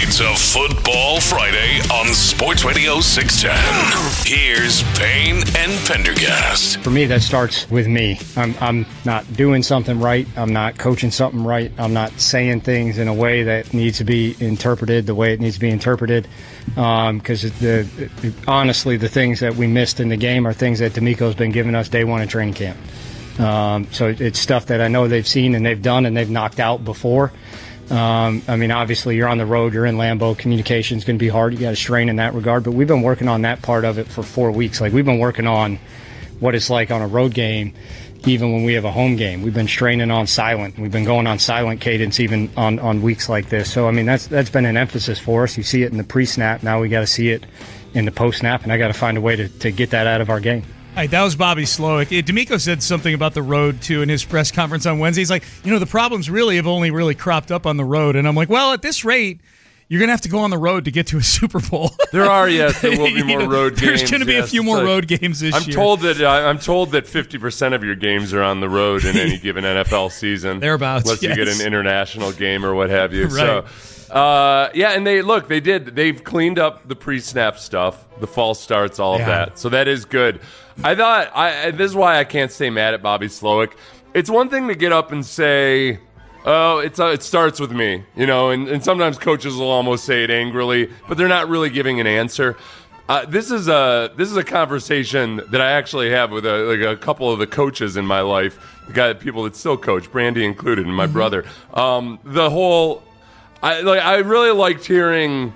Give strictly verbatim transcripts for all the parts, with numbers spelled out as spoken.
It's a Football Friday on Sports Radio six ten. Here's Payne and Pendergast. For me, that starts with me. I'm I'm not doing something right. I'm not coaching something right. I'm not saying things in a way that needs to be interpreted the way it needs to be interpreted. Because um, the honestly, the things that we missed in the game are things that D'Amico's been giving us day one in training camp. Um, so it's stuff that I know they've seen and they've done and they've knocked out before. Um, I mean, obviously, you're on the road, you're in Lambeau, communication's going to be hard. You got to strain in that regard. But we've been working on that part of it for four weeks. Like, we've been working on what it's like on a road game, even when we have a home game. We've been straining on silent. We've been going on silent cadence even on, on weeks like this. So, I mean, that's that's been an emphasis for us. You see it in the pre-snap. Now we got to see it in the post-snap, and I got to find a way to, to get that out of our game. All right, that was Bobby Slowik. D'Amico said something about the road, too, in his press conference on Wednesday. He's like, you know, the problems really have only really cropped up on the road. And I'm like, well, at this rate, you're going to have to go on the road to get to a Super Bowl. There are, yes, there will be more know, road games. There's going to be yes. a few more like, road games this I'm year. Told that, uh, I'm told that fifty percent of your games are on the road in any given N F L season. Thereabouts, Unless yes. you get an international game or what have you. Right. So, uh, yeah, and they, look, they did. They've cleaned up the pre-snap stuff, the false starts, all yeah. of that. So that is good. I thought, I, this is why I can't stay mad at Bobby Slowik. It's one thing to get up and say, oh, it's uh, it starts with me, you know, and, and sometimes coaches will almost say it angrily, but they're not really giving an answer. Uh, this is a this is a conversation that I actually have with a, like a couple of the coaches in my life, the guy, people that still coach, Brandy included, and my mm-hmm. brother. Um, the whole, I like, I really liked hearing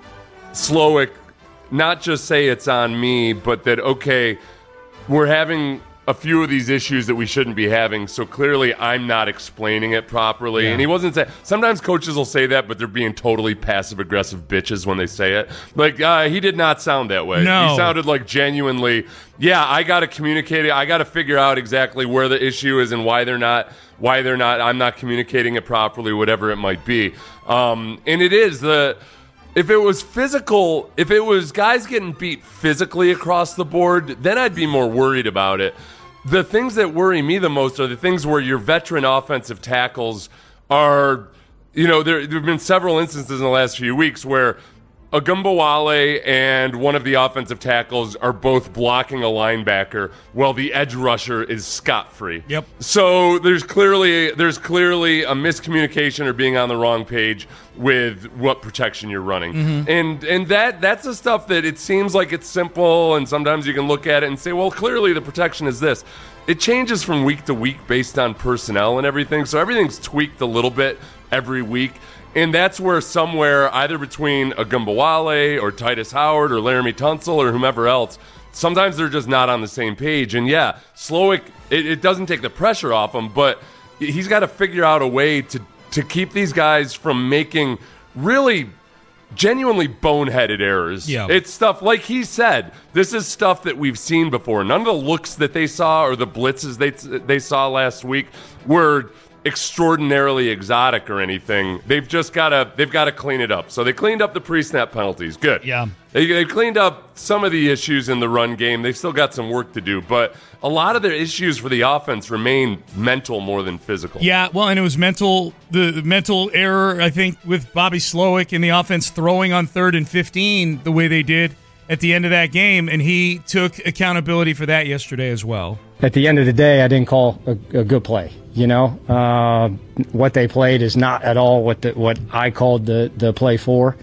Slowik not just say it's on me, but that, okay, we're having a few of these issues that we shouldn't be having, so clearly I'm not explaining it properly. Yeah. And he wasn't saying, sometimes coaches will say that, but they're being totally passive-aggressive bitches when they say it. Like, uh, he did not sound that way. No. He sounded like genuinely, yeah, I got to communicate it. I got to figure out exactly where the issue is and why they're not, why they're not, I'm not communicating it properly, whatever it might be. Um, and it is the... If it was physical, if it was guys getting beat physically across the board, then I'd be more worried about it. The things that worry me the most are the things where your veteran offensive tackles are, you know, there, there have been several instances in the last few weeks where Ogunbowale and one of the offensive tackles are both blocking a linebacker while the edge rusher is scot-free. Yep. So there's clearly there's clearly a miscommunication or being on the wrong page with what protection you're running. Mm-hmm. And and that that's the stuff that it seems like it's simple, and sometimes you can look at it and say, well, clearly the protection is this. It changes from week to week based on personnel and everything, so everything's tweaked a little bit every week. And that's where somewhere, either between Ogunbowale or Titus Howard or Laramie Tunsil or whomever else, sometimes they're just not on the same page. And yeah, Slowik, it, it doesn't take the pressure off him, but he's got to figure out a way to, to keep these guys from making really genuinely boneheaded errors. Yeah. It's stuff, like he said, this is stuff that we've seen before. None of the looks that they saw or the blitzes they they saw last week were extraordinarily exotic or anything. They've just got to they've got to clean it up. So they cleaned up the pre-snap penalties. Good. Yeah. They they cleaned up some of the issues in the run game. They've still got some work to do, but a lot of their issues for the offense remain mental more than physical. Yeah, well, and it was mental the, the mental error, I think, with Bobby Slowik and the offense throwing on third and fifteen the way they did at the end of that game, and he took accountability for that yesterday as well. At the end of the day, I didn't call a, a good play. You know, uh, what they played is not at all what the, what I called the, the play for,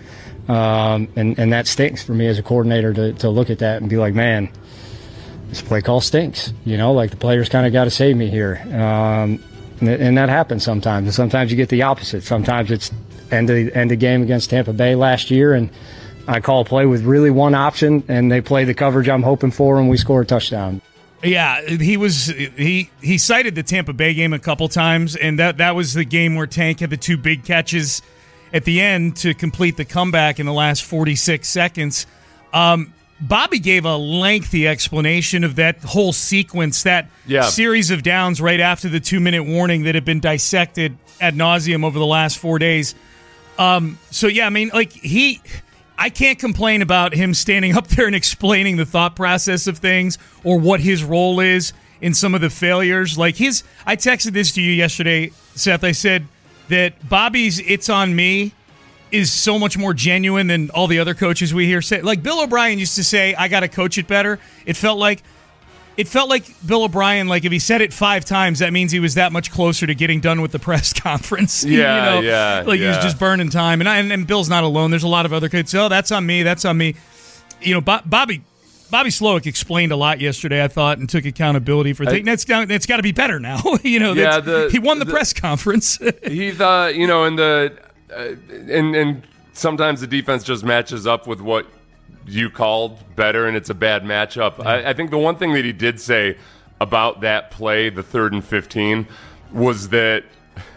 um, and and that stinks for me as a coordinator to to look at that and be like, man, this play call stinks. You know, like the players kind of got to save me here, um, and, and that happens sometimes. And sometimes you get the opposite. Sometimes it's end of end of game against Tampa Bay last year, and I call a play with really one option, and they play the coverage I'm hoping for, and we score a touchdown. Yeah, he was he he cited the Tampa Bay game a couple times, and that, that was the game where Tank had the two big catches at the end to complete the comeback in the last forty-six seconds. Um, Bobby gave a lengthy explanation of that whole sequence, that yeah. series of downs right after the two-minute warning that had been dissected ad nauseum over the last four days. Um, so, yeah, I mean, like, he... I can't complain about him standing up there and explaining the thought process of things or what his role is in some of the failures. Like his, I texted this to you yesterday, Seth. I said that Bobby's "it's on me" is so much more genuine than all the other coaches we hear say. Like Bill O'Brien used to say, I got to coach it better. It felt like it felt like Bill O'Brien, like if he said it five times, that means he was that much closer to getting done with the press conference. Yeah, you know? yeah. Like yeah. he was just burning time. And, I, and and Bill's not alone. There's a lot of other kids. Oh, that's on me. That's on me. You know, Bo- Bobby Bobby Slowick explained a lot yesterday, I thought, and took accountability for things. That's it's got to be better now. you know, yeah, the, he won the, the press conference. he thought, you know, in the uh, and and sometimes the defense just matches up with what you called better, and it's a bad matchup. Yeah. I, I think the one thing that he did say about that play, the third and fifteen, was that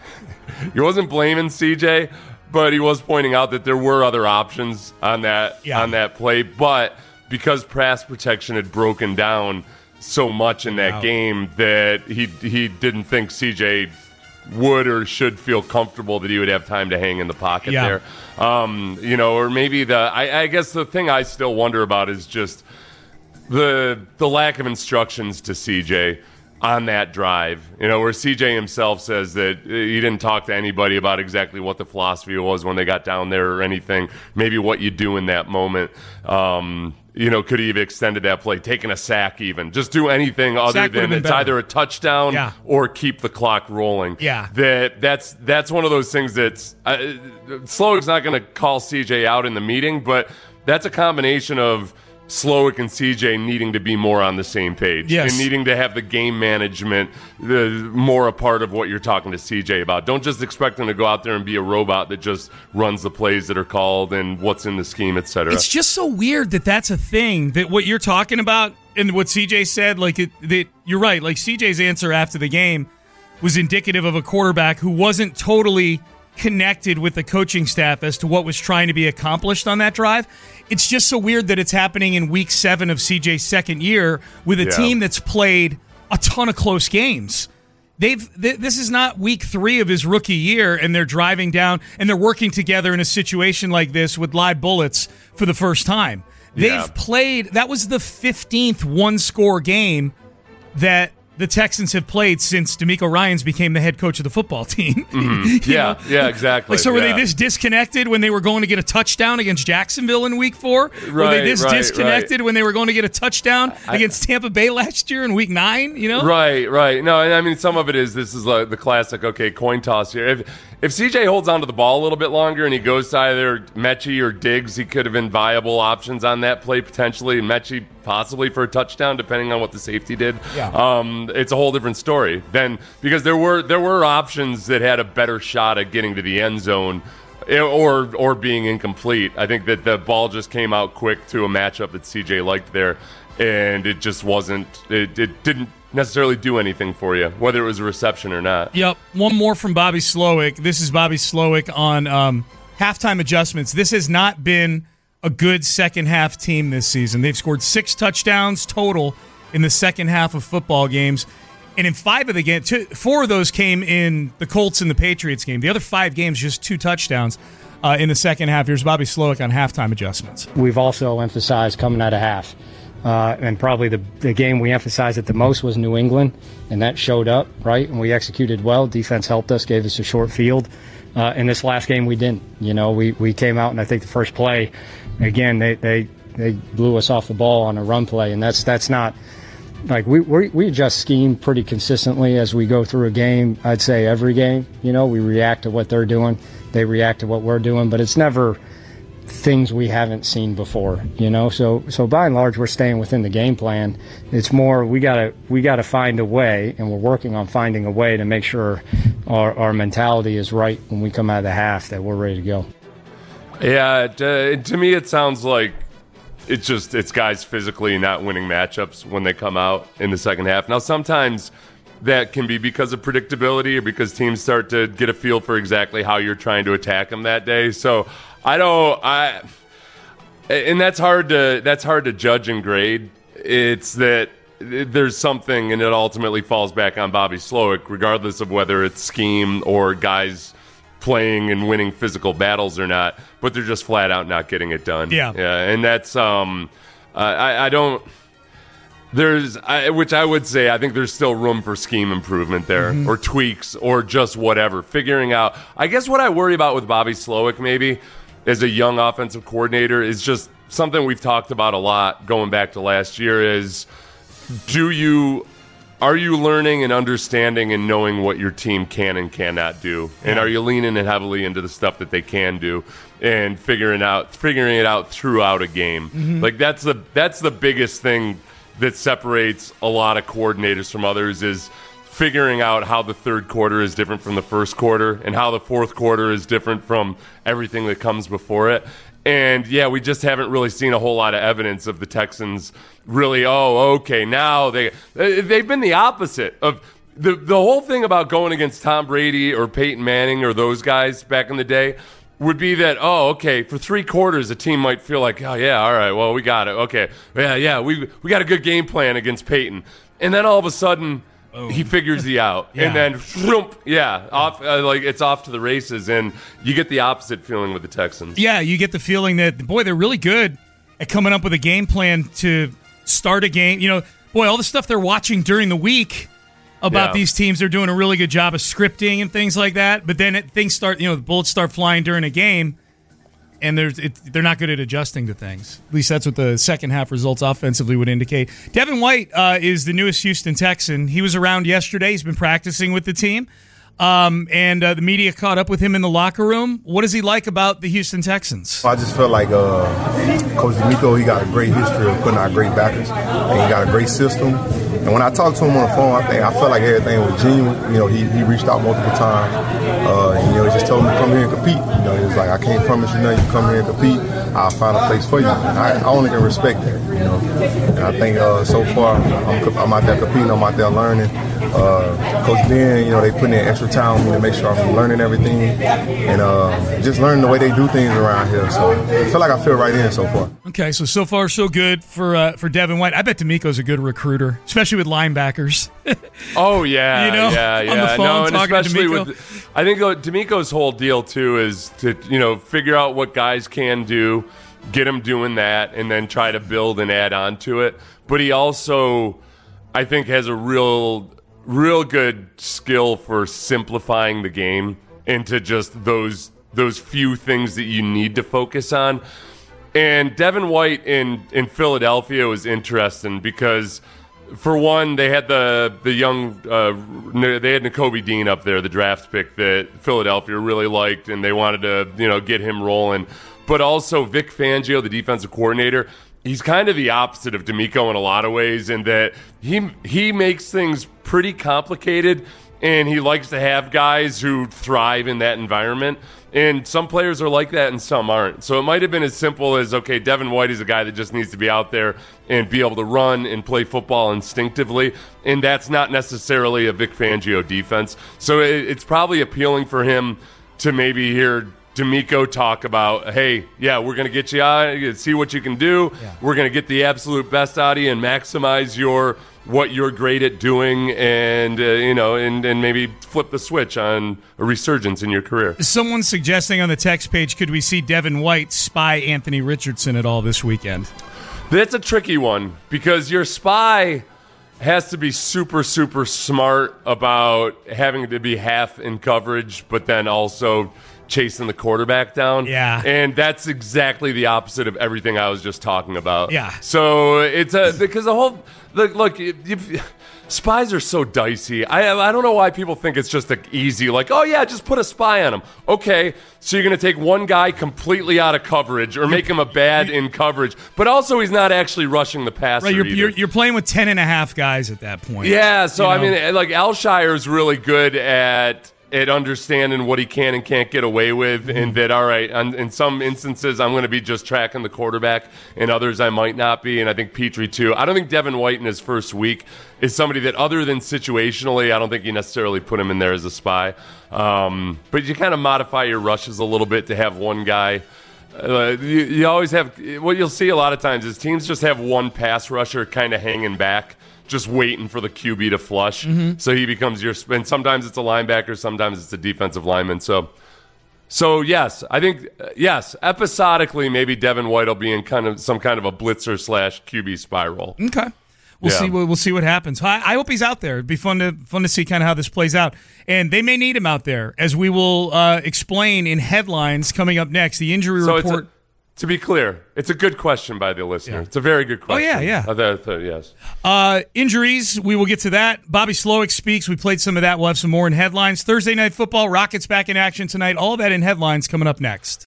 he wasn't blaming C J, but he was pointing out that there were other options on that yeah. on that play. But because pass protection had broken down so much in that wow. game, that he he didn't think C J would or should feel comfortable that he would have time to hang in the pocket yeah. there. Um, you know, or maybe the I, I guess the thing I still wonder about is just the the lack of instructions to C J on that drive. You know, where C J himself says that he didn't talk to anybody about exactly what the philosophy was when they got down there or anything. Maybe what you do in that moment. Um, you know, could he have extended that play, taken a sack even, just do anything other sack than it's better. Either a touchdown yeah. or keep the clock rolling. Yeah, that that's that's one of those things that's uh, Slowick's not going to call C J out in the meeting, but that's a combination of Slowick and C J needing to be more on the same page yes. and needing to have the game management the, more a part of what you're talking to C J about. Don't just expect him to go out there and be a robot that just runs the plays that are called and what's in the scheme, et cetera. It's just so weird that that's a thing, that what you're talking about and what C J said, like it, that you're right. Like C J's answer after the game was indicative of a quarterback who wasn't totally connected with the coaching staff as to what was trying to be accomplished on that drive. It's just so weird that it's happening in week seven of C J's second year with a yeah. team that's played a ton of close games. They've th- this is not week three of his rookie year, and they're driving down and they're working together in a situation like this with live bullets for the first time. They've yeah. played, that was the fifteenth one-score game that the Texans have played since DeMeco Ryans became the head coach of the football team. Mm-hmm. yeah, know? yeah, exactly. Like, so were yeah. they this disconnected when they were going to get a touchdown against Jacksonville in week four? Right, were they this right, disconnected right. when they were going to get a touchdown I, against Tampa Bay last year in week nine? You know, right, right. No, and I mean some of it is this is like the classic. Okay, coin toss here. If if C J holds onto the ball a little bit longer and he goes to either Mechie or Diggs, he could have been viable options on that play potentially. And Mechie possibly for a touchdown, depending on what the safety did. Yeah. Um, it's a whole different story then, because there were there were options that had a better shot at getting to the end zone or or being incomplete. I think that the ball just came out quick to a matchup that C J liked there, and it just wasn't. It, it didn't necessarily do anything for you, whether it was a reception or not. Yep. One more from Bobby Slowick. This is Bobby Slowick on um, halftime adjustments. This has not been a good second half team this season. They've scored six touchdowns total in the second half of football games. And in five of the games, two, four of those came in the Colts and the Patriots game. The other five games, just two touchdowns uh, in the second half. Here's Bobby Slowick on halftime adjustments. We've also emphasized coming out of half. Uh, and probably the, the game we emphasized it the most was New England, and that showed up, right? And we executed well. Defense helped us, gave us a short field. Uh, in this last game, we didn't. You know, we, we came out, and I think the first play, again, they, they, they blew us off the ball on a run play, and that's that's not – like we, we we adjust scheme pretty consistently as we go through a game. I'd say every game, you know, we react to what they're doing. They react to what we're doing, but it's never – things we haven't seen before, you know. So, so by and large, we're staying within the game plan. It's more we gotta we gotta find a way, and we're working on finding a way to make sure our, our mentality is right when we come out of the half, that we're ready to go. Yeah, to, to me, it sounds like it's just it's guys physically not winning matchups when they come out in the second half. Now, sometimes that can be because of predictability or because teams start to get a feel for exactly how you're trying to attack them that day. So. I don't. I, and that's hard to that's hard to judge and grade. It's that there's something, and it ultimately falls back on Bobby Slowick, regardless of whether it's scheme or guys playing and winning physical battles or not. But they're just flat out not getting it done. Yeah, yeah, and that's um, uh, I, I don't. There's, I, which I would say, I think there's still room for scheme improvement there, mm-hmm. or tweaks, or just whatever. Figuring out. I guess what I worry about with Bobby Slowick maybe as a young offensive coordinator is just something we've talked about a lot going back to last year is do you are you learning and understanding and knowing what your team can and cannot do? And are you leaning in heavily into the stuff that they can do and figuring out figuring it out throughout a game? Mm-hmm. Like that's the that's the biggest thing that separates a lot of coordinators from others is figuring out how the third quarter is different from the first quarter and how the fourth quarter is different from everything that comes before it. And, yeah, we just haven't really seen a whole lot of evidence of the Texans really, oh, okay, now they, they've been the opposite of the, the whole thing about going against Tom Brady or Peyton Manning or those guys back in the day would be that, oh, okay, for three quarters a team might feel like, oh, yeah, all right, well, we got it. Okay, yeah, yeah, we we got a good game plan against Peyton. And then all of a sudden – Boom. He figures you out, yeah. and then shroomp, yeah, off uh, like it's off to the races, and you get the opposite feeling with the Texans. Yeah, you get the feeling that boy, they're really good at coming up with a game plan to start a game. You know, boy, all the stuff they're watching during the week about yeah. these teams, they're doing a really good job of scripting and things like that. But then it, things start, you know, the bullets start flying during a game. And there's, it, they're not good at adjusting to things. At least that's what the second half results offensively would indicate. Devin White uh, is the newest Houston Texan. He was around yesterday. He's been practicing with the team. Um, and uh, the media caught up with him in the locker room. What does he like about the Houston Texans? I just feel like uh, Coach DeMeco, he got a great history of putting out great backers. And he got a great system. And when I talked to him on the phone, I think I felt like everything was genuine. You know, he, he reached out multiple times. Uh, and, you know, he just told me to come here and compete. You know, he was like, I can't promise you nothing. You come here and compete, I'll find a place for you. And I, I only can respect that, you know. And I think uh, so far, I'm, I'm out there competing, I'm out there learning. Uh, Coach Ben, you know, they putting in extra time on me to make sure I'm learning everything and uh, just learning the way they do things around here. So I feel like I feel right in so far. Okay, so so far so good for uh, for Devin White. I bet DeMeco's a good recruiter, especially with linebackers. Oh yeah, you know, yeah, yeah. on the phone no, and talking especially to DeMeco. with, I think DeMeco's whole deal too is to you know figure out what guys can do, get them doing that, and then try to build and add on to it. But he also, I think, has a real. real good skill for simplifying the game into just those those few things that you need to focus on. And Devin White in, in Philadelphia was interesting because, for one, they had the the young uh, they had Nakobe Dean up there, the draft pick that Philadelphia really liked, and they wanted to you know get him rolling. But also Vic Fangio, the defensive coordinator. He's kind of the opposite of DeMeco in a lot of ways in that he he makes things pretty complicated, and he likes to have guys who thrive in that environment. And some players are like that and some aren't. So it might have been as simple as, okay, Devin White is a guy that just needs to be out there and be able to run and play football instinctively, and that's not necessarily a Vic Fangio defense. So it, it's probably appealing for him to maybe hear DeMeco talk about, hey, yeah, we're going to get you out, see what you can do. Yeah. We're going to get the absolute best out of you and maximize your what you're great at doing, and uh, you know, and, and maybe flip the switch on a resurgence in your career. Someone's suggesting on the text page, could we see Devin White spy Anthony Richardson at all this weekend? That's a tricky one because your spy has to be super, super smart about having to be half in coverage, but then also chasing the quarterback down. Yeah. And that's exactly the opposite of everything I was just talking about. Yeah. So it's a, because the whole, look, look if, spies are so dicey. I I don't know why people think it's just a easy, like, oh yeah, just put a spy on him. Okay, so you're going to take one guy completely out of coverage or make him a bad in coverage, but also he's not actually rushing the passer. Right, you're, either. you're, you're playing with ten and a half guys at that point. Yeah, so you know? I mean, like, Alshire's really good at at understanding what he can and can't get away with, and that, all right, in, in some instances I'm going to be just tracking the quarterback, in others I might not be, and I think Petrie too. I don't think Devin White in his first week is somebody that, other than situationally, I don't think you necessarily put him in there as a spy. Um, but you kind of modify your rushes a little bit to have one guy. Uh, you, you always have, what you'll see a lot of times is teams just have one pass rusher kind of hanging back, just waiting for the Q B to flush. Mm-hmm. So he becomes your, and sometimes it's a linebacker, sometimes it's a defensive lineman. So, so yes, I think, uh, yes, episodically, maybe Devin White will be in kind of some kind of a blitzer slash Q B spy role. Okay. we'll Yeah. see. We'll, we'll see what happens. I, I hope he's out there. It'd be fun to fun to see kind of how this plays out. And they may need him out there, as we will uh, explain in headlines coming up next. The injury So report. it's a, to be clear, it's a good question by the listener. Yeah. It's a very good question. yeah, yeah. I thought- I thought- yes. Uh, injuries, we will get to that. Bobby Slowick speaks. We played some of that. We'll have some more in headlines. Thursday Night Football, Rockets back in action tonight. All of that in headlines coming up next.